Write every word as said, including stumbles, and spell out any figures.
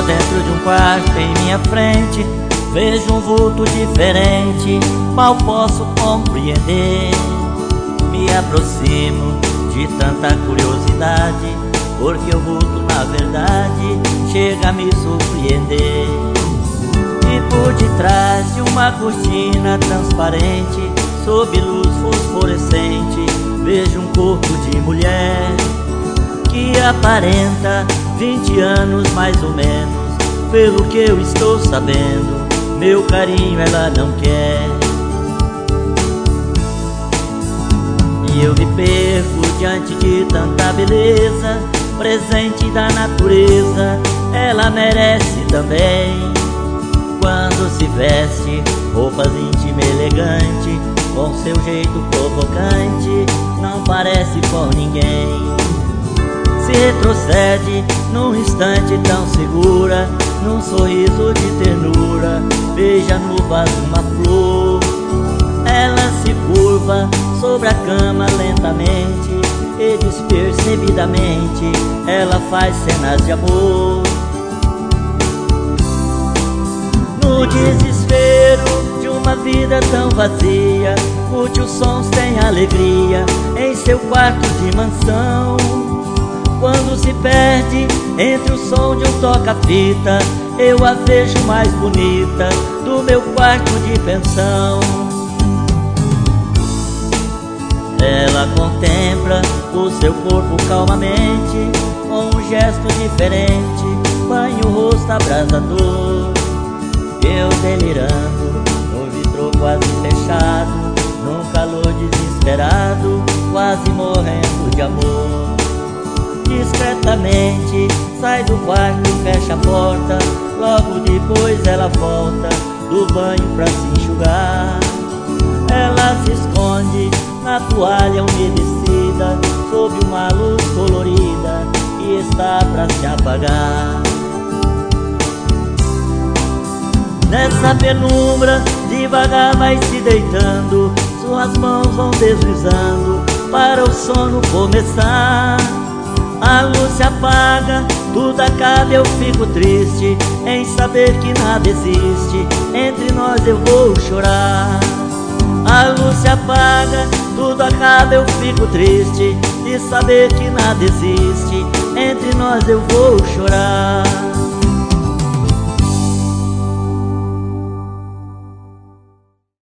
Tô dentro de um quarto em minha frente, vejo um vulto diferente, mal posso compreender. Me aproximo de tanta curiosidade, porque o vulto na verdade chega a me surpreender. E por detrás de uma cortina transparente, sob luz fosforescente, vejo um corpo de mulher que aparenta vinte anos mais ou menos. Pelo que eu estou sabendo, meu carinho ela não quer. E eu me perco diante de tanta beleza, presente da natureza, ela merece também. Quando se veste roupas íntimas e elegante, com seu jeito provocante, não parece com ninguém. Se retrocede num instante tão segura, num sorriso de ternura, beija no vaso uma flor. Ela se curva sobre a cama lentamente e despercebidamente ela faz cenas de amor. No desespero de uma vida tão vazia, curte os sons, tem alegria em seu quarto de mansão. Quando se perde entre o som de um toca-fita, eu a vejo mais bonita do meu quarto de pensão. Ela contempla o seu corpo calmamente, com um gesto diferente, banha o rosto abrasador. Eu delirando, no vidro quase fechado, num calor desesperado, quase morrendo de amor. Discretamente sai do quarto e fecha a porta, logo depois ela volta do banho pra se enxugar. Ela se esconde na toalha umedecida, sob uma luz colorida que está pra se apagar. Nessa penumbra devagar vai se deitando, suas mãos vão deslizando para o sono começar. A luz se apaga, tudo acaba, eu fico triste em saber que nada existe, entre nós eu vou chorar. A luz se apaga, tudo acaba, eu fico triste de saber que nada existe, entre nós eu vou chorar.